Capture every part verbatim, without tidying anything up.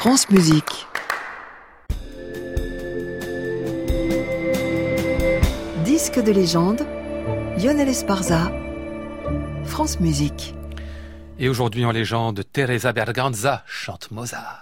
France Musique. Disque de légende, Lionel Esparza, France Musique. Et aujourd'hui en légende, Teresa Berganza chante Mozart.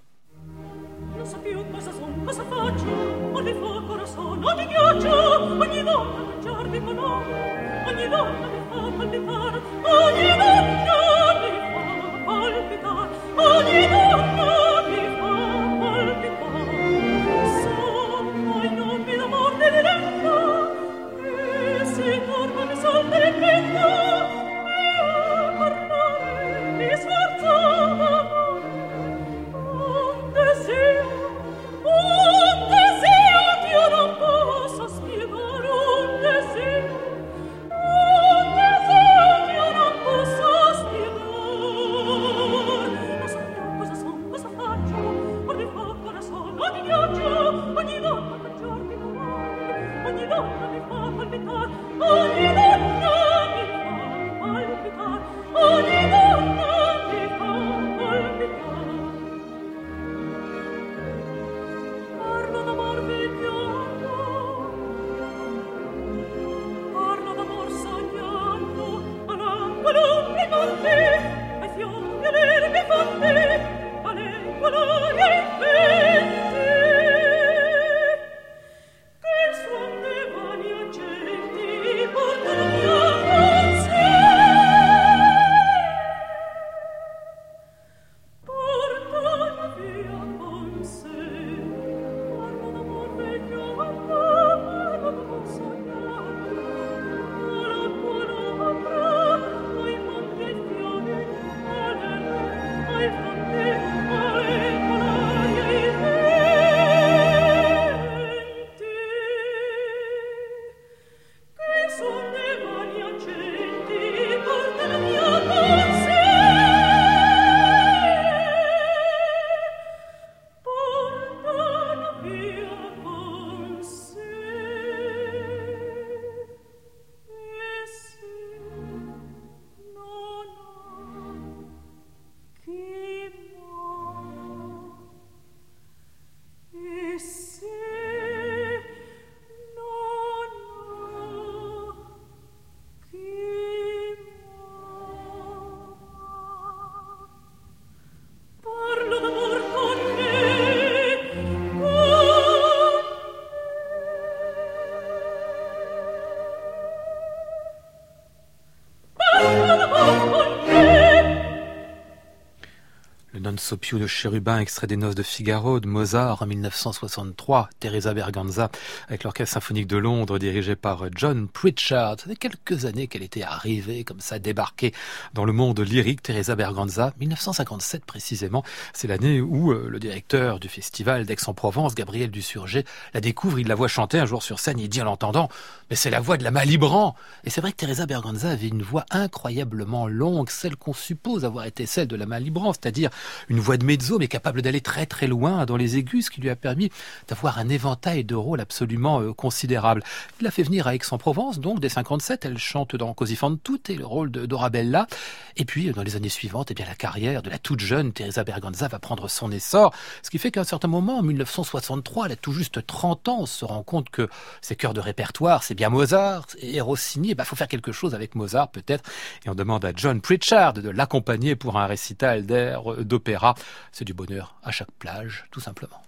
Non so più de Chérubin, extrait des Noces de Figaro de Mozart en dix-neuf cent soixante-trois, Teresa Berganza avec l'Orchestre Symphonique de Londres dirigé par John Pritchard. Ça fait quelques années qu'elle était arrivée comme ça, débarquée dans le monde lyrique. Teresa Berganza, dix-neuf cent cinquante-sept précisément, c'est l'année où euh, le directeur du festival d'Aix-en-Provence, Gabriel Dusurgé, la découvre, il la voit chanter un jour sur scène, il dit en l'entendant, mais c'est la voix de la Malibran. Et c'est vrai que Teresa Berganza avait une voix incroyablement longue, celle qu'on suppose avoir été celle de la Malibran, c'est-à-dire une voix de mezzo, mais capable d'aller très très loin dans les aigus, ce qui lui a permis d'avoir un éventail de rôles absolument euh, considérable. Il l'a fait venir à Aix-en-Provence, donc dès cinquante-sept, elle chante dans Così fan tutte, le rôle de Dorabella. Et puis, dans les années suivantes, eh bien, la carrière de la toute jeune Teresa Berganza va prendre son essor, ce qui fait qu'à un certain moment, en dix-neuf cent soixante-trois, elle a tout juste trente ans, on se rend compte que ses chœurs de répertoire, c'est bien Mozart et Rossini, il bah, faut faire quelque chose avec Mozart peut-être, et on demande à John Pritchard de l'accompagner pour un récital d'air d'opéra. C'est du bonheur à chaque plage, tout simplement.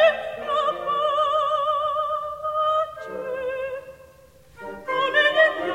Come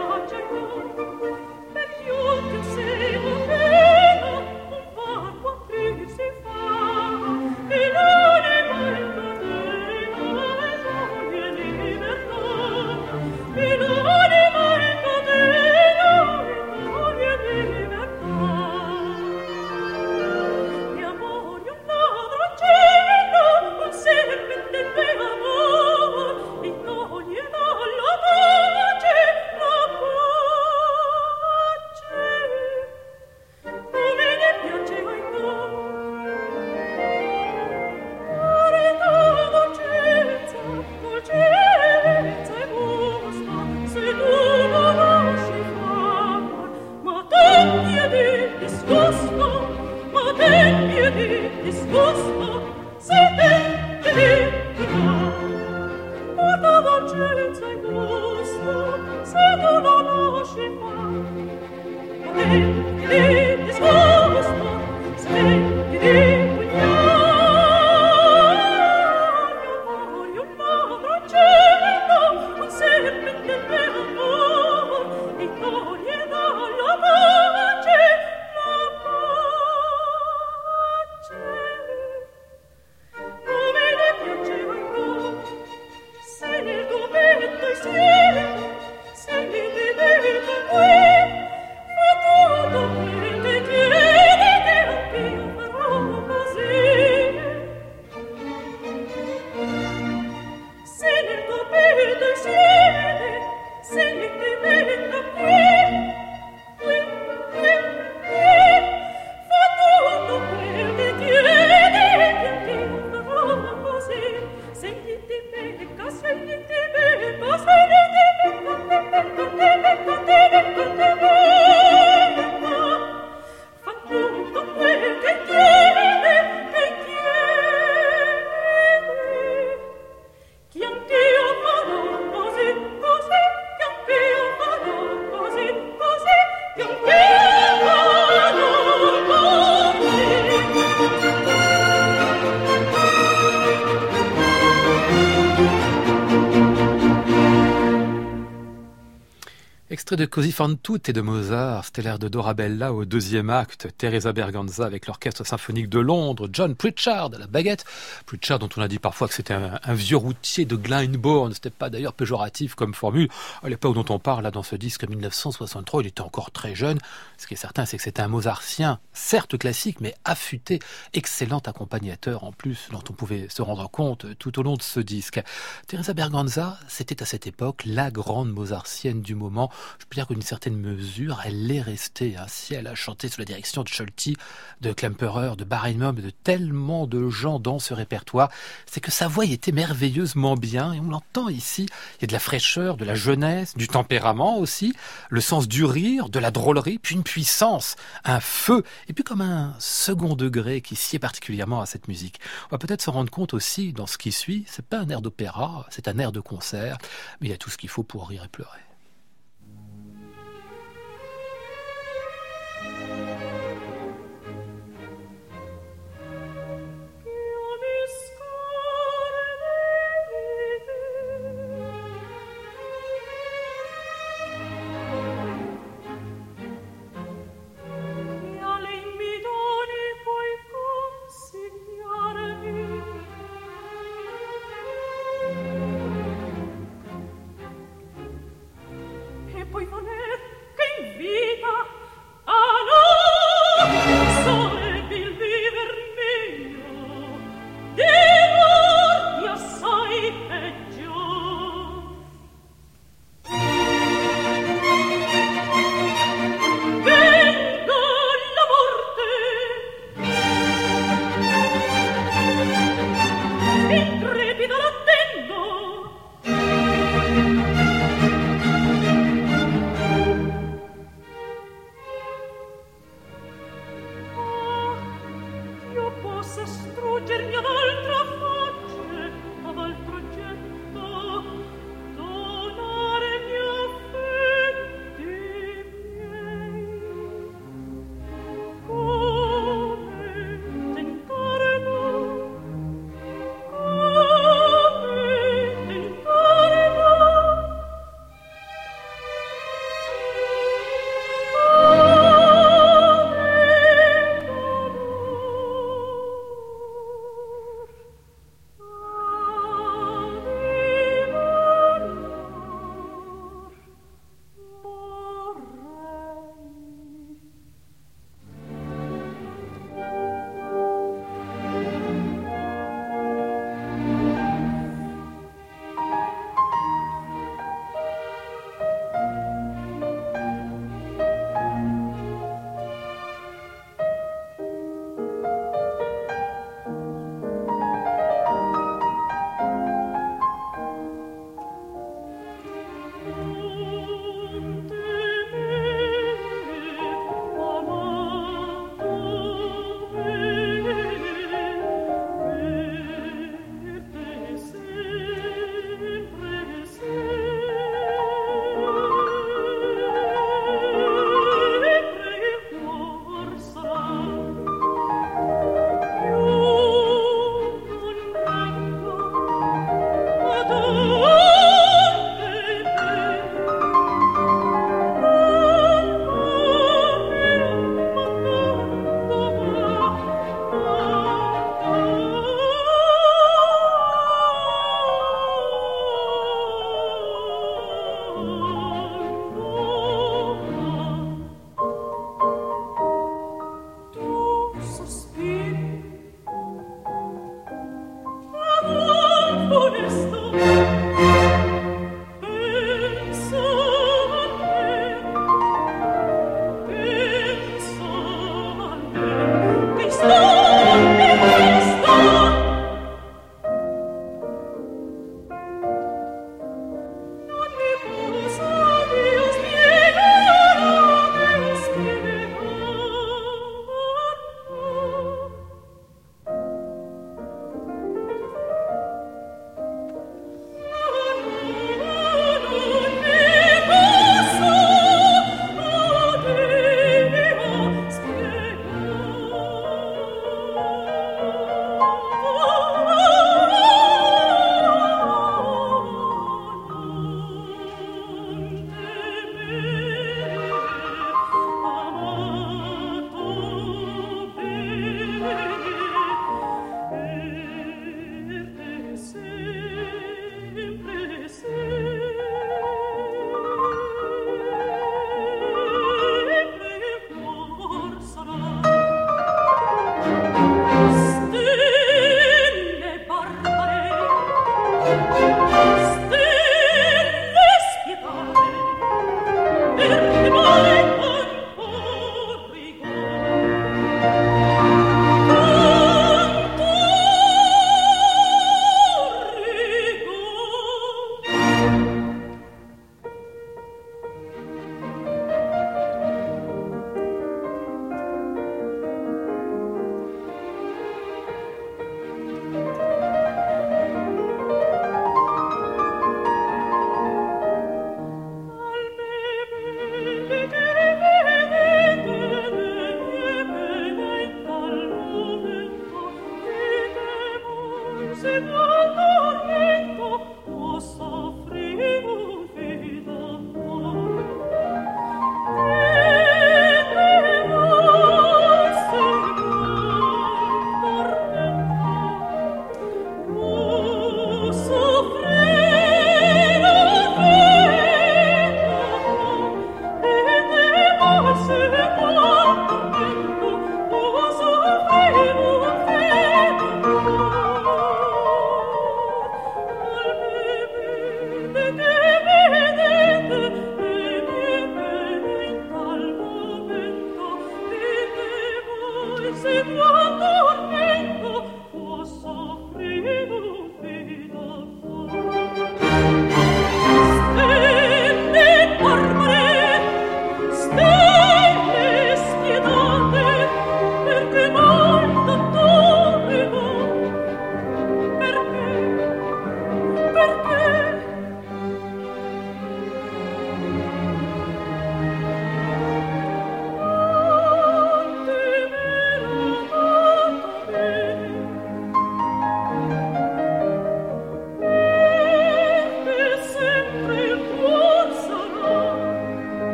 Extrait de Così fan tutte de Mozart, c'était l'air de Dorabella au deuxième acte, Teresa Berganza avec l'Orchestre Symphonique de Londres, John Pritchard à la baguette. Pritchard dont on a dit parfois que c'était un, un vieux routier de Glyndebourne, c'était pas d'ailleurs péjoratif comme formule. À l'époque dont on parle là dans ce disque mille neuf cent soixante-trois, il était encore très jeune. Ce qui est certain, c'est que c'était un Mozartien, certes classique, mais affûté, excellent accompagnateur en plus, dont on pouvait se rendre compte tout au long de ce disque. Teresa Berganza, c'était à cette époque la grande Mozartienne du moment. Je peux dire qu'une certaine mesure, elle l'est restée. Hein. Si elle a chanté sous la direction de Scholti, de Klemperer, de Barenboim, de tellement de gens dans ce répertoire, c'est que sa voix y était merveilleusement bien, et on l'entend ici. Il y a de la fraîcheur, de la jeunesse, du tempérament aussi, le sens du rire, de la drôlerie, puis une puissance, un feu, et puis comme un second degré qui sied particulièrement à cette musique. On va peut-être se rendre compte aussi, dans ce qui suit, c'est pas un air d'opéra, c'est un air de concert, mais il y a tout ce qu'il faut pour rire et pleurer.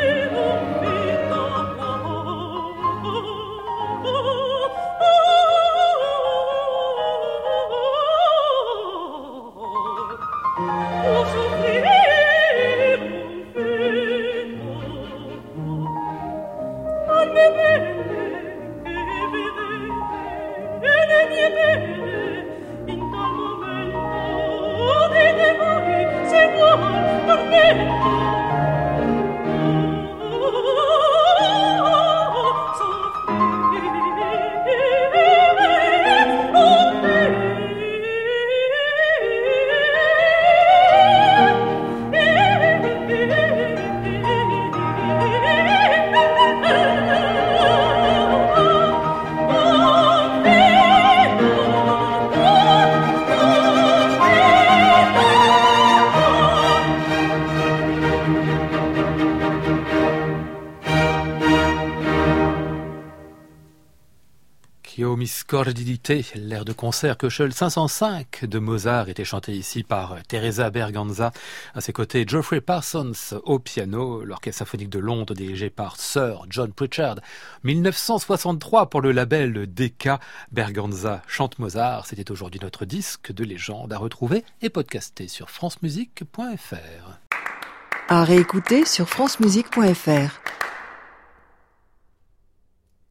Miscordidité, l'air de concert Köchel cinq cent cinq de Mozart était chanté ici par Teresa Berganza. À ses côtés, Geoffrey Parsons au piano, l'orchestre symphonique de Londres dirigé par Sir John Pritchard. dix-neuf cent soixante-trois pour le label Decca. Berganza chante Mozart. C'était aujourd'hui notre disque de légende à retrouver et podcaster sur francemusique point f r. À réécouter sur francemusique point f r.